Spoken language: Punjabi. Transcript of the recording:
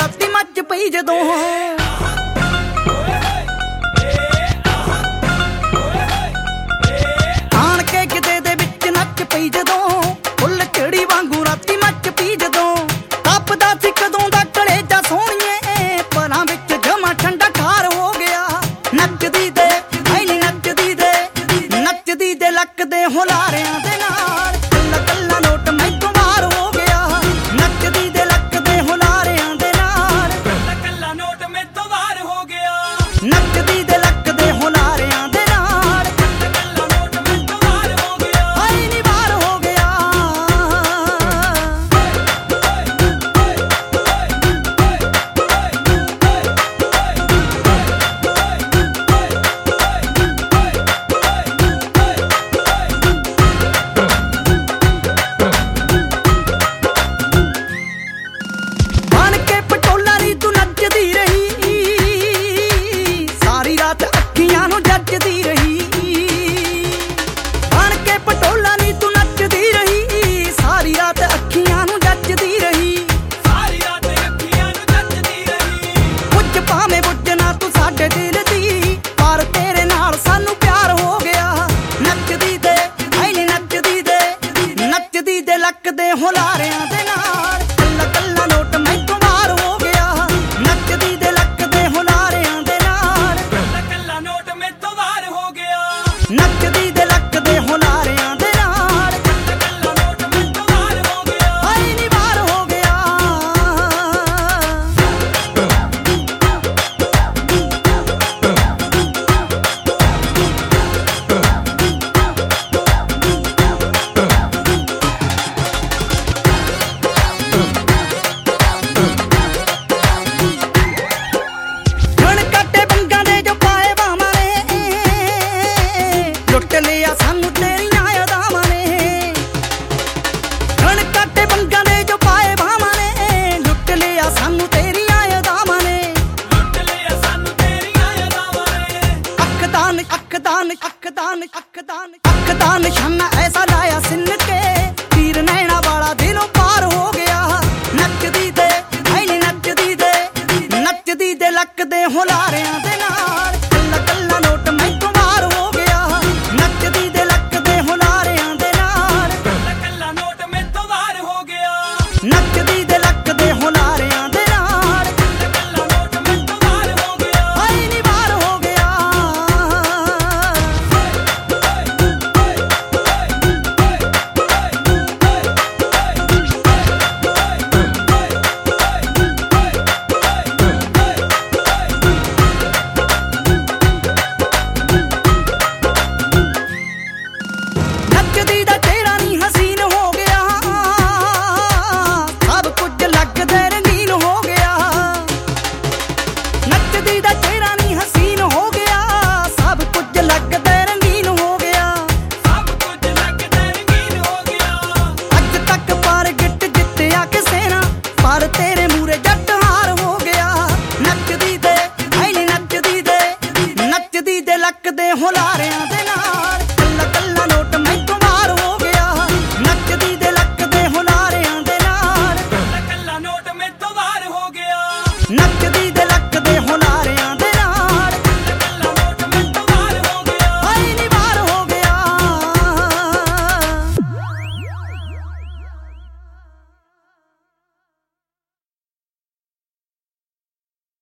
ਰਾਤੀ ਮੱਚ ਪਈ ਜਦੋਂ ਆਣ ਕੇ ਕਿਤੇ ਦੇ ਵਿੱਚ ਨੱਚ ਪਈ ਜਦੋਂ ਫੁੱਲ ਝੜੀ ਵਾਂਗੂ ਰਾਤੀ ਮੱਚ ਪਈ ਜਦੋਂ ਤਪਦਾ ਸੀ ਕਦੋਂ ਦਾ ਕਲੇਜਾ ਸੋਹਣੀਏ ਪਰਾਂ ਵਿੱਚ ਜਮਾ ਠੰਡਾ ਠਾਰ ਹੋ ਗਿਆ ਨੱਚਦੀ ਦੇ ਐ ਨੀ ਨੱਚਦੀ ਦੇ ਲੱਕ ਦੇ ਹੁਲਾਰਿਆਂ ਦੇ ਨਾਲ ਕੱਲਾ ਕੱਲਾ ਨੋਟ ਮੈਥੋਂ ਵਾਰ ਹੋ ਗਿਆ ਨੱਚਦੀ ਦੇ ਲੱਕ ਦੇ ਹੁਲਾਰਿਆਂ ਦੇ ਨਾਲ ਕੱਲਾ ਕੱਲਾ ਨੋਟ ਮੈਥੋਂ ਵਾਰ ਹੋ ਗਿਆ ਨੱਚਦੀ ਦੇ ਲੱਕ ਦੇ ਹੁਲਾਰਿਆਂ ਦੇ ਨਾਲ ਕੱਲਾ ਕੱਲਾ ਨੋਟ ਮੈਥੋਂ ਵਾਰ ਹੋ ਗਿਆ ਆਈ ਨੀ ਵਾਰ ਹੋ ਗਿਆ ਬਣ ਕੇ ਪਟੋਲਾ ਨੀ ਤੂੰ ਨੱਚਦੀ ਰਹੀ ਸਾਰੀ ਰਾਤ ਅੱਖੀਆਂ ਨੂੰ ਜੱਜਦੀ ਰਹੀ ਬਣ ਕੇ ਪਟੋਲਾ ਨੀ ਤੂੰ ਨੱਚਦੀ ਰਹੀ ਸਾਰੀ ਰਾਤ ਅੱਖੀਆਂ ਨੂੰ ਜੱਜਦੀ ਰਹੀ ਸਾਰੀ ਰਾਤ ਅੱਖੀਆਂ ਨੂੰ ਜੱਜਦੀ ਰਹੀ ਕੁਝ ਭਾਵੇਂ ਬੁੱਝਣਾ ਤੂੰ ਸਾਡੇ ਦਿਲ ਦੀ ਪਰ ਤੇਰੇ ਨਾਲ ਸਾਨੂੰ ਪਿਆਰ ਹੋ ਗਿਆ ਨੱਚਦੀ ਦੇ ਐ ਨੀ ਨੱਚਦੀ ਦੇ ਲੱਕ ਦੇ ਹੁਲਾਰਿਆਂ ਦੇ ਨਾਲ ਕੱਲਾ ਕੱਲਾ ਨੋਟ ਮੈਥੋਂ ਵਾਰ ਹੋ ਗਿਆ ਨੱਚਦੀ ਦੇ ਲੱਕ ਦੇ ਹੁਲਾਰਿਆਂ ਦੇ ਨਾਲ ਕੱਲਾ ਕੱਲਾ ਨੋਟ ਮੈਥੋਂ ਵਾਰ ਹੋ ਗਿਆ ਨੱਚਦੀ ਦੇ ਲੱਕ ਦੇ ਹੁਲਾਰਿਆਂ ਦੇ ਨਾਲ ਕੱਲਾ ਕੱਲਾ ਨੋਟ ਮੈਥੋਂ ਵਾਰ ਹੋ ਗਿਆ ਆਈ ਨੀ ਵਾਰ ਹੋ ਗਿਆ ਹੁਣ ਕੱਟੇ ਬੰਗਾਂ ਦੇ ਜੋ ਪਾਏ ਬਾਵਾਂ ਨੇ ਲੁੱਟ ਲਿਆ ਸਾਨੂੰ ਤੇਰੀਆਂ ਅਦਾਵਾਂ ਨੇ ਹੁਣ ਕੱਟੇ ਬੰਗਾਂ ਦੇ ਜੋ ਪਾਏ ਬਾਵਾਂ ਨੇ ਲੁੱਟ ਲਿਆ ਸਾਨੂੰ ਤੇਰੀਆਂ ਅਦਾਵਾਂ ਨੇ ਲੁੱਟ ਲਿਆ ਸਾਨੂੰ ਤੇਰੀਆਂ ਅਦਾਵਾਂ ਨੇ ਅੱਖ ਦਾ ਨਿਸ਼ਾਨਾ ਐਸਾ ਲਾਇਆ ਸਿੰਨ ਕੇ ਤੀਰ ਨੈਣਾ ਵਾਲਾ ਦਿਲੋਂ ਪਾਰ ਹੋ ਗਿਆ ਨੱਚਦੀ ਦੇ ਐ ਨੀ ਨੱਚਦੀ ਦੇ ਲੱਕ ਦੇ ਹੁਲਾਰਿਆਂ ਦੇ ਨਾਲ ਕੱਲਾ ਕੱਲਾ ਨੋਟ ਮੈਥੋਂ ਵਾਰ ਹੋ ਗਿਆ ਨੱਚਦੀ ਦੇ ਲੱਕ ਦੇ ਹੁਲਾਰਿਆਂ ਦੇ ਨਾਲ ਕੱਲਾ ਕੱਲਾ ਨੋਟ ਮੈਥੋਂ ਵਾਰ ਹੋ ਗਿਆ ਨੱਚਦੀ ਦੇ ਲੱਕ ਦੇ ਹੁਲਾਰਿਆਂ ਦੇ ਨਾਲ ਕੱਲਾ ਕੱਲਾ ਨੋਟ ਮੈਥੋਂ ਵਾਰ ਹੋ ਗਿਆ ਆਈ ਨੀ ਵਾਰ ਹੋ ਗਿਆ ਨੱਚਦੀ ਦਾ ਚਿਹਰਾ ਨੀ ਹਸੀਨ ਹੋ ਗਿਆ ਸਭ ਕੁਝ ਲੱਗਦਾ ਰੰਗੀਨ ਹੋ ਗਿਆ ਨੱਚਦੀ ਦਾ ਚਿਹਰਾ ਨੀ ਹਸੀਨ ਹੋ ਗਿਆ ਸਭ ਕੁਝ ਲੱਗਦਾ ਰੰਗੀਨ ਹੋ ਗਿਆ ਸਭ ਕੁਝ ਲੱਗਦਾ ਰੰਗੀਨ ਹੋ ਗਿਆ ਅੱਜ ਤੱਕ ਪਰ ਗਿੱਟ ਜਿੱਤਿਆ ਕਿਸੇ ਨਾ ਪਰ ਤੇਰੇ ਮੂਰੇ ਜੱਟ ਹਾਰ ਹੋ ਗਿਆ ਨੱਚਦੀ ਦੇ ਐ ਨੀ ਨੱਚਦੀ ਦੇ ਲੱਕ ਦੇ ਹੁਲਾਰਿਆਂ ਦੇ ਨਾਲ ਕੱਲਾ ਕੱਲਾ ਨੋਟ ਮੈਥੋਂ ਵਾਰ ਹੋ ਗਿਆ ਨੱਚਦੀ ਦੇ ਲੱਕ ਦੇ ਹੁਲਾਰਿਆਂ ਦੇ ਨਾਲ ਕੱਲਾ ਕੱਲਾ ਨੋਟ ਮੈਥੋਂ ਵਾਰ ਹੋ ਗਿਆ ਨੱਚਦੀ ਦੇ